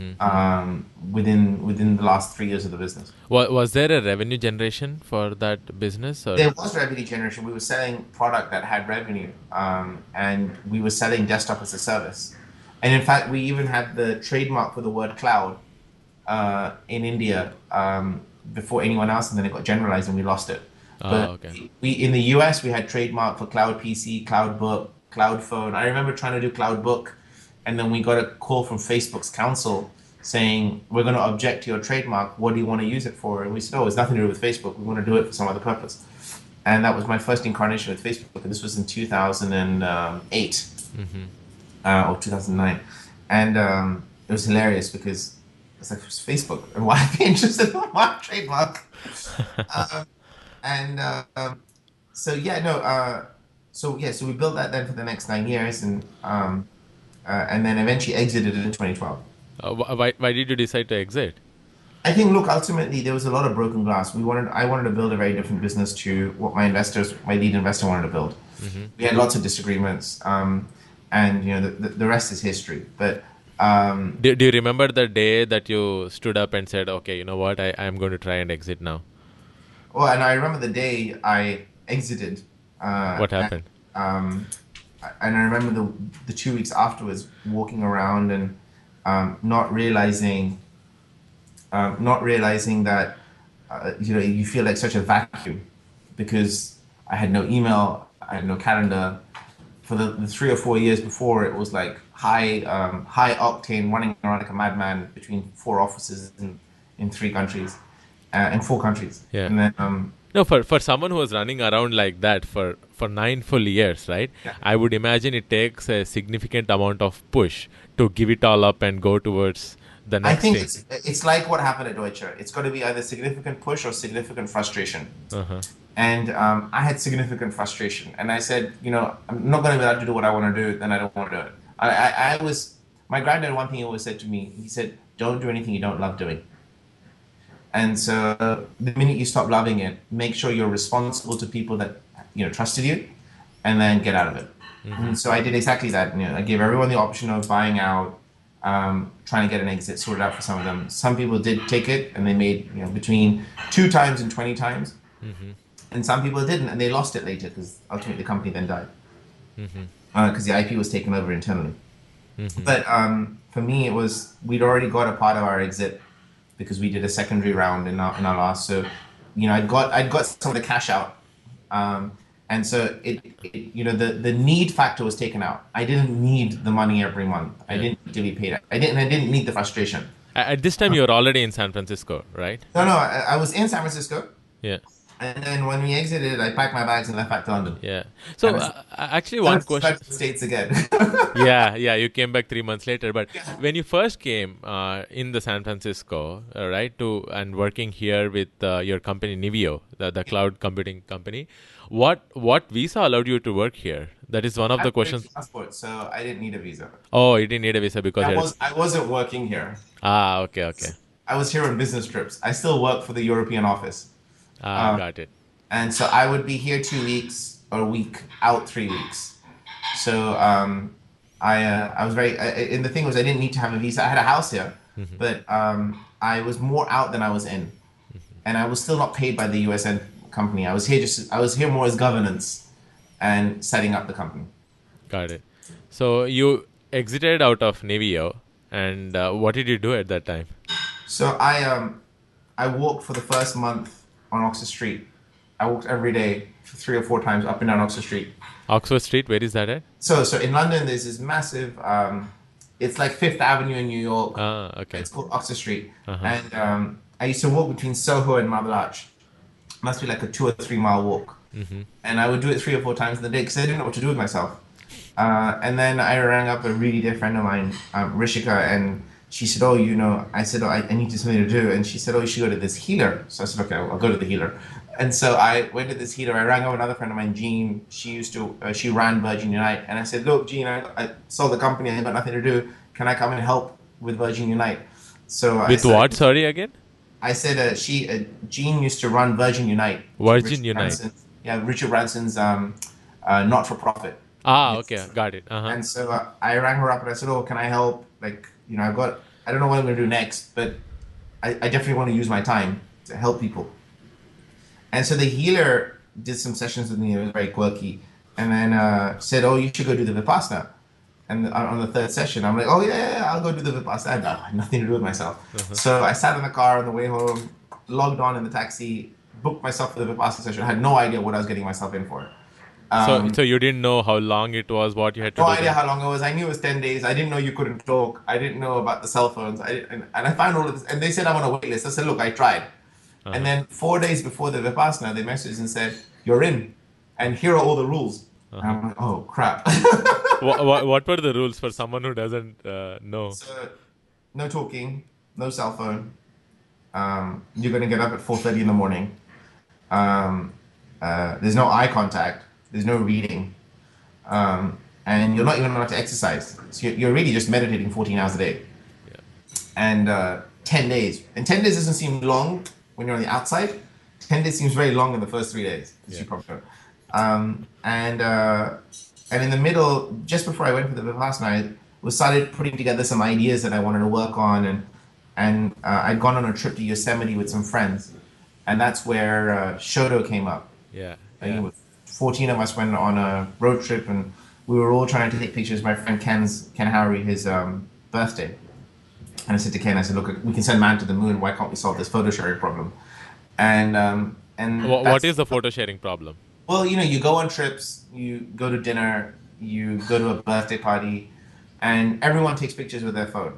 within the last 3 years of the business. Was there a revenue generation for that business? Or? There was revenue generation. We were selling product that had revenue, and we were selling desktop as a service. And in fact, we even had the trademark for the word cloud in India before anyone else, and then it got generalized and we lost it. Okay. We in the US, we had trademark for Cloud PC, Cloud Book, Cloud Phone. I remember trying to do Cloud Book, and then we got a call from Facebook's counsel saying, we're going to object to your trademark. What do you want to use it for? And we said, it's nothing to do with Facebook. We want to do it for some other purpose. And that was my first incarnation with Facebook. And this was in 2008 or 2009. And it was hilarious because it's like, it's Facebook. And why be interested in my trademark? So we built that then for the next 9 years, and then eventually exited it in 2012. Why did you decide to exit? I think, look, ultimately there was a lot of broken glass. I wanted to build a very different business to what my lead investor wanted to build. Mm-hmm. We had lots of disagreements, and the rest is history. But do you remember the day that you stood up and said, okay, you know what, I'm going to try and exit now? Well, and I remember the day I exited. What happened? And I remember the 2 weeks afterwards, walking around and not realizing that you feel like such a vacuum, because I had no email, I had no calendar. For the 3 or 4 years before, it was like high octane, running around like a madman between 4 offices in 3 countries. In 4 countries. Yeah. And then, no, for someone who was running around like that for 9 full years, right? Yeah. I would imagine it takes a significant amount of push to give it all up and go towards the next thing. I think it's like what happened at Deutsche. It's got to be either significant push or significant frustration. Uh-huh. And I had significant frustration. And I said, I'm not going to be allowed to do what I want to do, then I don't want to do it. My granddad, one thing he always said to me, he said, don't do anything you don't love doing. And so the minute you stop loving it, make sure you're responsible to people that trusted you, and then get out of it. Mm-hmm. And so I did exactly that. I gave everyone the option of buying out, trying to get an exit sorted out for some of them. Some people did take it, and they made between 2 times and 20 times. Mm-hmm. And some people didn't, and they lost it later, because ultimately the company then died, because the IP was taken over internally. Mm-hmm. But for me, it was, we'd already got a part of our exit, because we did a secondary round in our last. So, I'd got some of the cash out, and so the need factor was taken out. I didn't need the money every month. Yeah. I didn't need to be paid. I didn't need the frustration. At this time, you were already in San Francisco, right? No, I was in San Francisco. Yeah. And then when we exited, I packed my bags and left back to London. Yeah. So actually, one question. Back to the States again. Yeah. You came back 3 months later. But when you first came in the San Francisco, right, and working here with your company Niveo, the cloud computing company, what visa allowed you to work here? That is one of the questions. Passport, so I didn't need a visa. Oh, you didn't need a visa because I wasn't working here. Okay. I was here on business trips. I still work for the European office. Got it. And so I would be here 2 weeks or a week, out 3 weeks. So I was very, and the thing was, I didn't need to have a visa. I had a house here, but I was more out than I was in. and I was still not paid by the USN company. I was here more as governance and setting up the company. Got it. So you exited out of Navio, and what did you do at that time? So I walked for the first month on Oxford Street. I walked every day for 3 or 4 times up and down Oxford Street. Oxford Street, where is that at? So in London, there's this massive. It's like Fifth Avenue in New York. Ah, okay. It's called Oxford Street, Uh-huh. and I used to walk between Soho and Marble Arch. Must be like a 2 or 3 mile walk, and I would do it 3 or 4 times in the day because I didn't know what to do with myself. And then I rang up a really dear friend of mine, Rishika, and she said, "Oh, I said, "Oh, I need something to do," and she said, "Oh, you should go to this healer." So I said, "Okay, I'll go to the healer." And so I went to this healer. I rang up another friend of mine, Jean. She ran Virgin Unite, and I said, "Look, Jean, I sold the company. I got nothing to do. Can I come and help with Virgin Unite?" So With what? Sorry, again? I said Jean used to run Virgin Unite. Virgin Richard Unite. Branson's- yeah, Richard Branson's not-for-profit. Ah, okay. Got it. Uh-huh. And so I rang her up and I said, "Oh, can I help? Like, I don't know what I'm going to do next, but I definitely want to use my time to help people." And so the healer did some sessions with me. It was very quirky. And then said, "Oh, you should go do the Vipassana." And on the third session, I'm like, "Oh, yeah, I'll go do the Vipassana." I had nothing to do with myself. So I sat in the car on the way home, logged on in the taxi, booked myself for the Vipassana session. I had no idea what I was getting myself in for. So you didn't know how long it was, what you had to No do? idea how long it was. I knew it was 10 days. I didn't know you couldn't talk. I didn't know about the cell phones. And I found all of this. And they said I'm on a wait list. I said, "Look, I tried." And then 4 days before the Vipassana, they messaged and said, "You're in. And here are all the rules." And I'm like, "Oh, crap." What were the rules for someone who doesn't know? So, no talking, no cell phone. You're going to get up at 4:30 in the morning. There's no eye contact. There's no reading. And you're not even allowed to exercise. So you're really just meditating 14 hours a day. Yeah. And 10 days. And 10 days doesn't seem long when you're on the outside. 10 days seems very long in the first 3 days, as you probably know. And in the middle, just before I went for the Vipassana, I started putting together some ideas that I wanted to work on. And I'd gone on a trip to Yosemite with some friends. And that's where Shodo came up. Yeah. And it was 14 of us went on a road trip, and we were all trying to take pictures. My friend Ken Howery, his birthday. And I said to Ken, I said, "Look, we can send man to the moon. Why can't we solve this photo sharing problem?" And What is the photo sharing problem? well, you go on trips, you go to dinner, you go to a birthday party, and everyone takes pictures with their phone.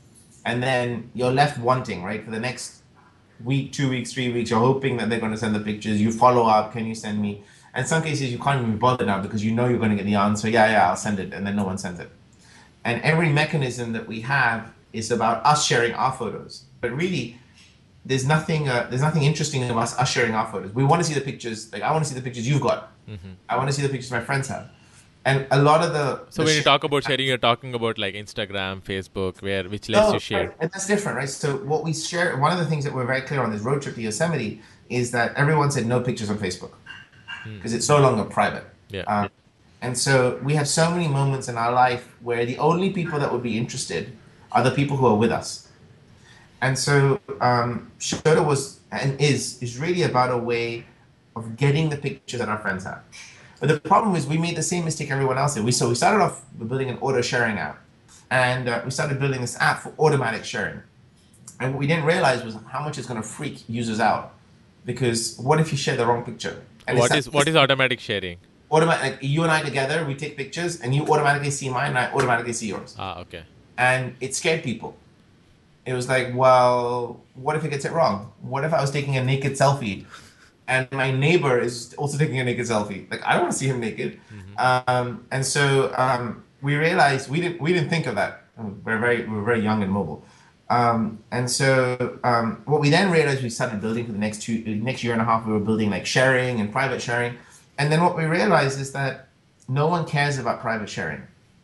And then you're left wanting, right? For the next week, 2 weeks, 3 weeks, you're hoping that they're going to send the pictures. You follow up, "Can you send me?" And in some cases, you can't even bother now because you know you're going to get the answer. Yeah, I'll send it. And then no one sends it. And every mechanism that we have is about us sharing our photos. But really, there's nothing interesting about us sharing our photos. We want to see the pictures. Like, I want to see the pictures you've got. I want to see the pictures my friends have. And a lot of So when you talk about sharing, you're talking about like Instagram, Facebook, which lets you share. And that's different, right? So what we share, one of the things that we're very clear on this road trip to Yosemite is that everyone said no pictures on Facebook because it's no longer private. Yeah. And so we have so many moments in our life where the only people that would be interested are the people who are with us. And so Shoda was and is really about a way of getting the pictures that our friends have. But the problem is we made the same mistake everyone else did. So we started off with building an auto sharing app. And we started building this app for automatic sharing. And what we didn't realize was how much it's going to freak users out. Because what if you share the wrong picture? And What is automatic sharing? Like you and I together, we take pictures and you automatically see mine and I automatically see yours. Ah, okay. And it scared people. It was like, well, what if it gets it wrong? What if I was taking a naked selfie and my neighbor is also taking a naked selfie? Like, I don't want to see him naked. And so we realized we didn't think of that. We're very young and mobile. And so what we then realized, we started building for the next year and a half, we were building like sharing and private sharing. And then what we realized is that no one cares about private sharing.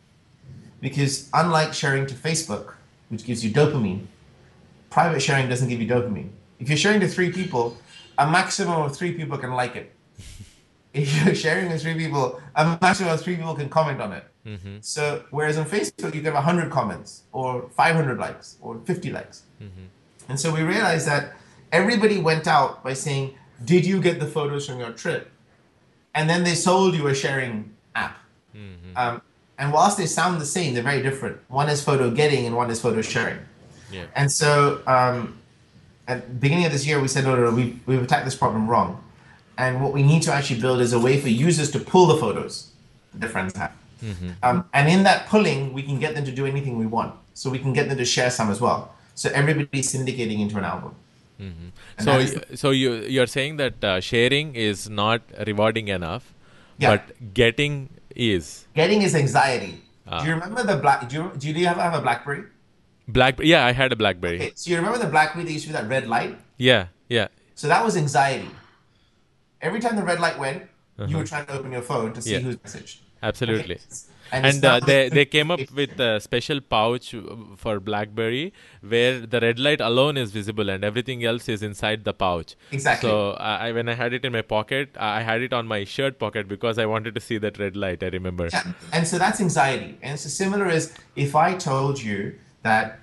Because unlike sharing to Facebook, which gives you dopamine, private sharing doesn't give you dopamine. If you're sharing to 3 people, a maximum of 3 people can like it. If you're sharing with 3 people, a maximum of 3 people can comment on it. So whereas on Facebook, you get 100 comments or 500 likes or 50 likes. And so we realized that everybody went out by saying, did you get the photos from your trip? And then they sold you a sharing app. And whilst they sound the same, they're very different. One is photo getting and one is photo sharing. Yeah. And so at the beginning of this year, we said, no, we've attacked this problem wrong. And what we need to actually build is a way for users to pull the photos that their friends have. And in that pulling, we can get them to do anything we want. So we can get them to share some as well. So everybody's syndicating into an album. So you're saying that sharing is not rewarding enough, Yeah. but getting is. Getting is anxiety. Do you remember the do you have a BlackBerry? BlackBerry. Yeah, I had a BlackBerry. Okay, so you remember the BlackBerry that used to be that red light? Yeah, yeah. So that was anxiety. Every time the red light went, you were trying to open your phone to see Yeah. who's messaged. Absolutely. Okay. And it's And not they came up with a special pouch for BlackBerry where the red light alone is visible and everything else is inside the pouch. Exactly. So when I had it in my pocket, I had it on my shirt pocket because I wanted to see that red light, I remember. Yeah. And so that's anxiety. And so similar as if I told you that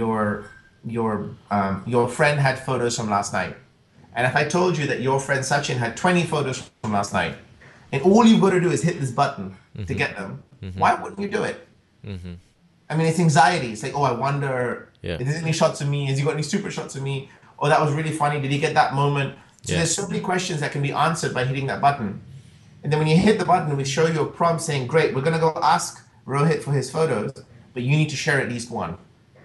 your friend had photos from last night, and if I told you that your friend Sachin had 20 photos from last night, and all you've got to do is hit this button to get them, why wouldn't you do it? I mean, it's anxiety. It's like, oh, I wonder, Yeah. is there any shots of me? Has he got any super shots of me? Oh, that was really funny. Did he get that moment? So Yeah. there's so many questions that can be answered by hitting that button. And then when you hit the button, we show you a prompt saying, great, we're going to go ask Rohit for his photos, but you need to share at least one.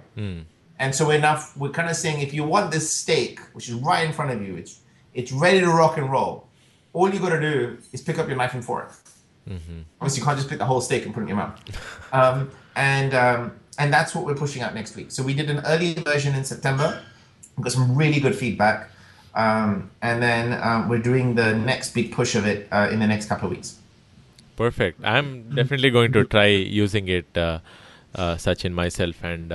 And so we're kind of saying, if you want this steak, which is right in front of you, it's ready to rock and roll. All you got to do is pick up your knife and fork. Obviously, you can't just pick the whole steak and put it in your mouth. And that's what we're pushing out next week. So we did an early version in September. We got some really good feedback. And then we're doing the next big push of it in the next couple of weeks. Perfect. I'm definitely going to try using it, Sachin, myself. And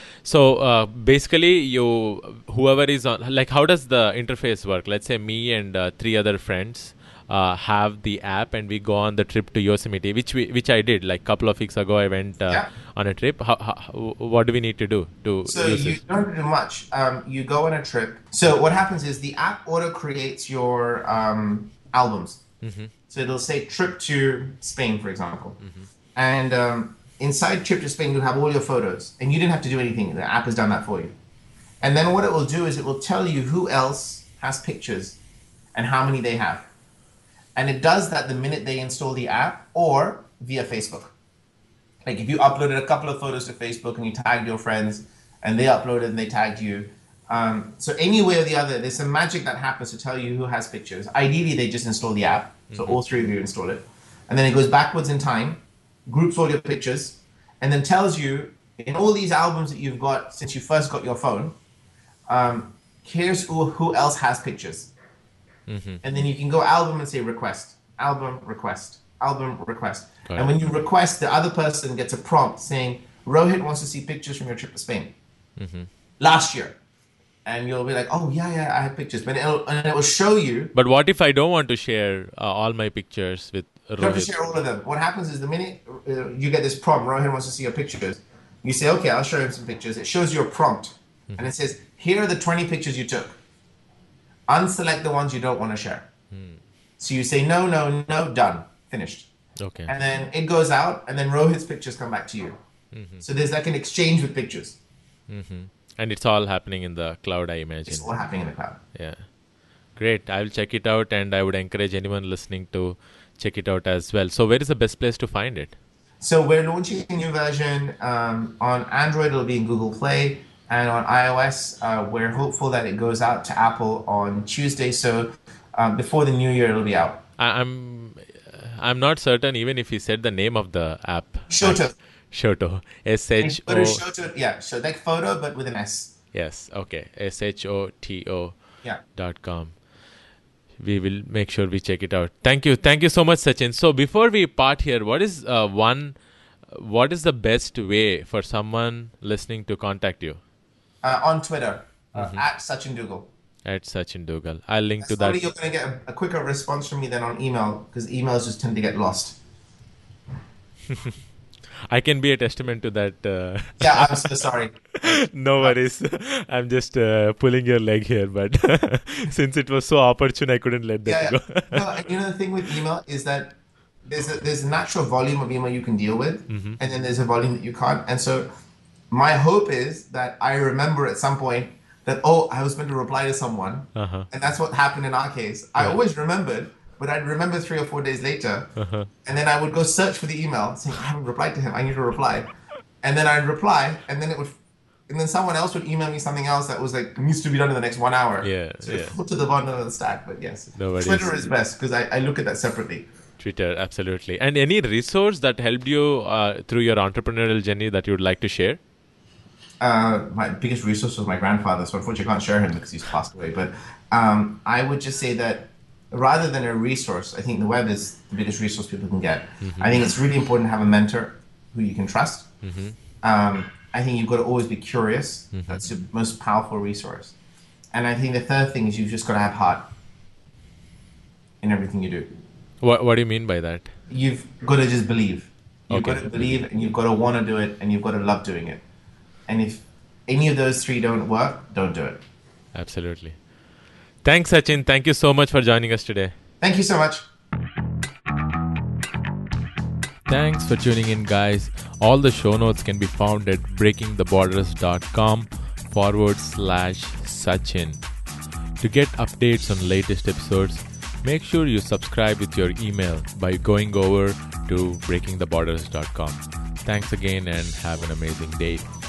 so basically, whoever is on, like, how does the interface work? Let's say me and 3 other friends have the app and we go on the trip to Yosemite, which I did like a couple of weeks ago. I went on a trip. What do we need to do to So use you it? don't do much. You go on a trip. So what happens is the app auto creates your albums. So it'll say trip to Spain, for example. And inside trip to Spain, you'll have all your photos. And you didn't have to do anything. The app has done that for you. And then what it will do is it will tell you who else has pictures and how many they have. And it does that the minute they install the app or via Facebook. Like if you uploaded a couple of photos to Facebook and you tagged your friends and they uploaded and they tagged you. So any way or the other, there's some magic that happens to tell you who has pictures. Ideally, they just install the app. So all 3 of you install it. And then it goes backwards in time, groups all your pictures, and then tells you in all these albums that you've got since you first got your phone, here's who else has pictures. And then you can go album and say request, album, request, album, request. Got And it. when you request, the other person gets a prompt saying, Rohit wants to see pictures from your trip to Spain last year. And you'll be like, oh, yeah, I have pictures. But it will show you. But what if I don't want to share all my pictures with You don't have to Rohit? share all of them. What happens is the minute you get this prompt, Rohit wants to see your pictures, you say, okay, I'll show him some pictures. It shows you a prompt. And it says, here are the 20 pictures you took. Unselect the ones you don't want to share. So you say, no, done, finished. Okay. And then it goes out, and then Rohit's pictures come back to you. So there's like an exchange with pictures. And it's all happening in the cloud, I imagine. It's all happening in the cloud. Yeah. Great. I will check it out, and I would encourage anyone listening to check it out as well. So where is the best place to find it? So we're launching a new version on Android. It'll be in Google Play, and on iOS, we're hopeful that it goes out to Apple on Tuesday. So before the new year, it'll be out. I'm not certain even if he said the name of the app. Shoto. Shoto. Go to SHO. Shoto. Yeah, so like photo, but with an S. Yes. Okay. SHOTO.com. Yeah. We will make sure we check it out. Thank you. Thank you so much, Sachin. So before we part here, what is the best way for someone listening to contact you? On Twitter, at Sachin Dougal. At Sachin Dougal. I'll link to that. Probably you're going to get a quicker response from me than on email, because emails just tend to get lost. I can be a testament to that. Yeah, I'm so sorry. No worries. I'm just pulling your leg here, but since it was so opportune, I couldn't let that go. No, and the thing with email is that there's a natural volume of email you can deal with, and then there's a volume that you can't. And so my hope is that I remember at some point that, I was meant to reply to someone, and that's what happened in our case. I always remembered, but I'd remember 3 or 4 days later, and then I would go search for the email saying, I haven't replied to him, I need to reply. And then I'd reply, and then someone else would email me something else that was like, needs to be done in the next 1 hour. So it fell to the bottom of the stack, but yes. Twitter is best because I look at that separately. Twitter, absolutely. And any resource that helped you through your entrepreneurial journey that you would like to share? My biggest resource was my grandfather, so unfortunately I can't share him because he's passed away. But I would just say that rather than a resource, I think the web is the biggest resource people can get. I think it's really important to have a mentor who you can trust. I think you've got to always be curious. That's the most powerful resource. And I think the third thing is you've just got to have heart in everything you do. What do you mean by that? You've got to just believe. You've got to believe, and you've got to want to do it, and you've got to love doing it. And if any of those three don't work, don't do it. Absolutely. Thanks, Sachin. Thank you so much for joining us today. Thank you so much. Thanks for tuning in, guys. All the show notes can be found at breakingtheborders.com/Sachin. To get updates on latest episodes, make sure you subscribe with your email by going over to breakingtheborders.com. Thanks again and have an amazing day.